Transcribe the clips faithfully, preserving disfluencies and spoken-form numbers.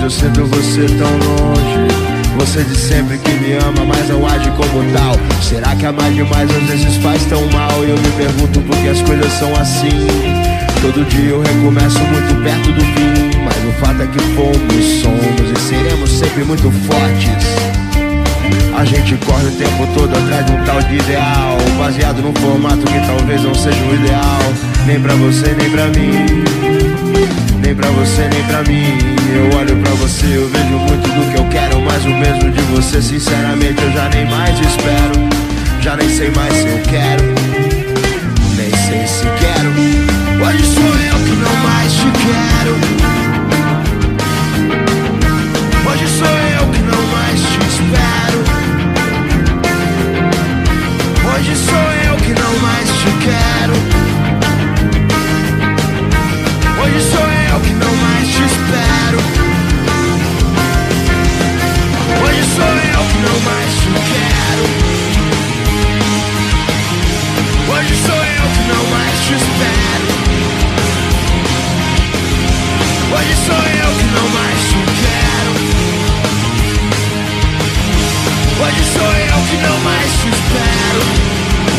eu sinto você tão longe. Você diz sempre que me ama, mas não age como tal. Será que amar demais às vezes faz tão mal? E eu me pergunto por que as coisas são assim. Todo dia eu recomeço muito perto do fim, mas o fato é que fomos, somos e seremos sempre muito fortes. A gente corre o tempo todo atrás de um tal de ideal, baseado num formato que talvez não seja o ideal. Nem pra você, nem pra mim, nem pra você, nem pra mim. Eu olho pra você, eu vejo muito do que eu quero, mas o mesmo de você, sinceramente, eu já nem mais espero. Já nem sei mais se eu quero, nem sei se quero. Hoje sou eu que não mais te quero. Hoje sou eu que não mais te espero. Hoje sou eu que não mais te quero. Hoje sou eu que não mais te espero. Hoje sou eu que não mais te quero. Hoje sou eu que não mais te espero. Hoje sou eu que não mais te quero. Hoje sou eu que não mais te espero.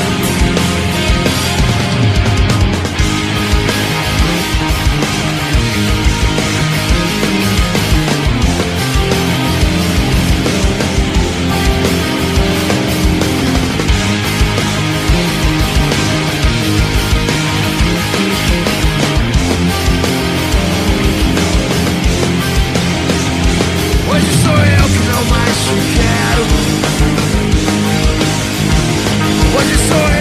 Hoje sou eu que não mais te quero. Hoje sou eu.